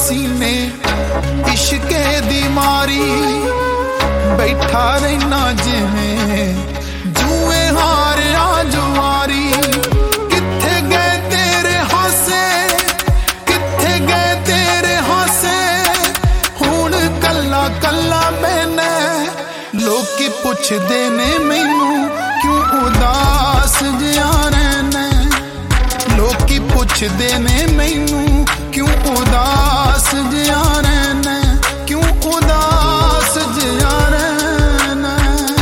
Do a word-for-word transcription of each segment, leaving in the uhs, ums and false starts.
सीने इश्के दी मारी बैठा रहना जिवें जुए हारिया जुआरी किथे गए तेरे हासे किथे गए तेरे हासे हुण कल्ला कल्ला मैंने लोकी पुछदे ने मैनू क्यों उदास जिया रहना लोकी पुछदे ने मैनू क्यों उदास जिया रहना क्यों उदास जिया रहना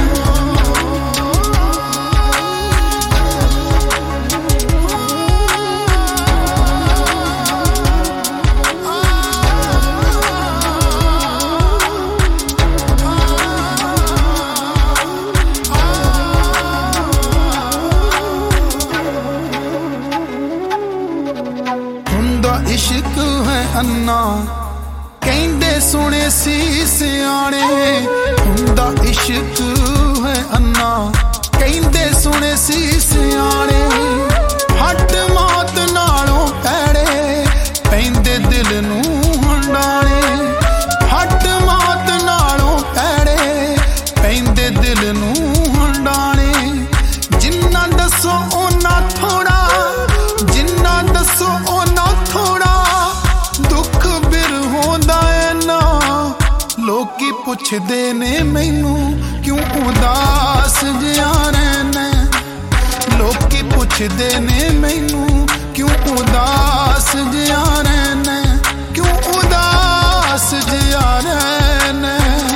इश्क है अन्ना कहंदे सुने सी सियाणे हुंदा इश्क है अन्ना कहंदे सुने सी सियाणे हट मौत नालों पैड़े पैंदे दिल नूं हंडाणे हट मौत नालों पैड़े पैंदे दिल नूं हंडाणे जिन्ना दसो ओना थोड़ा जिन्ना दसो ओना थोड़ा दुख बिर होंदा है ना लोकी पुछदे ने मैनू क्यों उदास जिया रहना लोकी पुछदे ने मैनू क्यों उदास जिया रहना क्यों उदास जिया रहना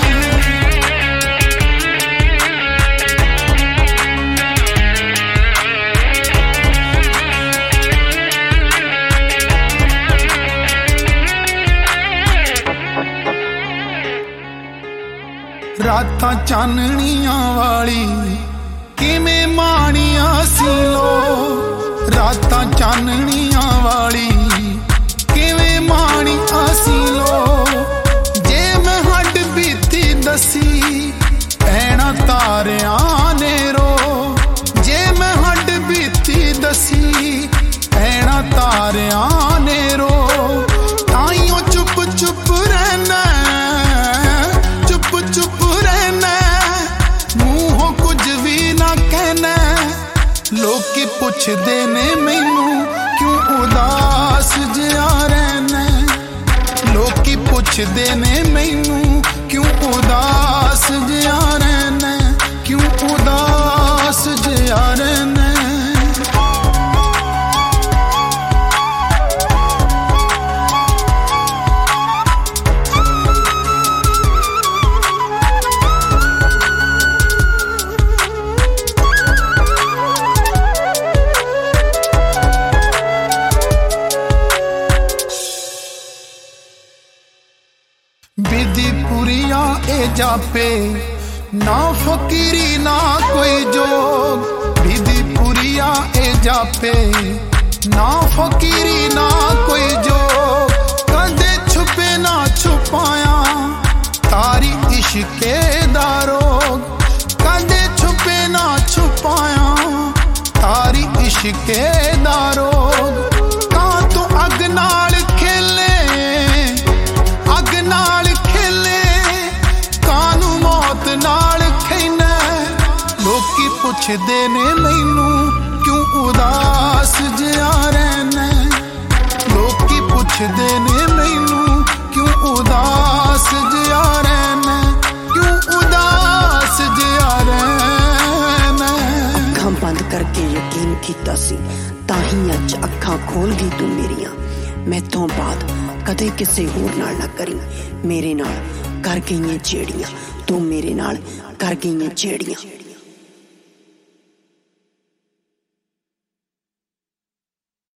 रातां चानणियां वाली किवें माणियां सी लो रातां चानणियां वाली किवें माणियां सी लो जे मैं हड्ड बीती दसी पैणा तारियां ने रो जे मैं हड्ड बीती दसी पैणा तारियां ने रो ताइयों चुप चुप रहना चुप चुप रहना मूहों कुछ भी ना कहना लोकी पुछदे ने मैनू क्यों उदास जिया रहना लोकी पुछदे ने मैनू क्यों उदास जिया रहना क्यों उदास जिया रहना बिदी पुरिया ए जापे ना फकीरी ना कोई जोग बिदी पुरिया ए जापे ना फकीरी ना कोई जोग कदे छुपे ना छुपाया तारी इश्के दा रोग कदे छुपे ना छुपाया तारी इश्के दा रोग कां तू अग नाल खेले अग नाल नाल खैना लोकी पुछदे ने मैनू क्यों उदास जिया रहना लोकी पुछदे ने मैनू क्यों उदास जिया रहना क्यों उदास जिया रहना अखां बंद करके यकीन कीता सी ताही अज अखां खोल गई तू मेरियां मैथों बाद कदे किसे होर नाल ना करी मेरे नाल कर गईयां जेड़ियां तू मेरे नाल कर गईयां जेड़ियां।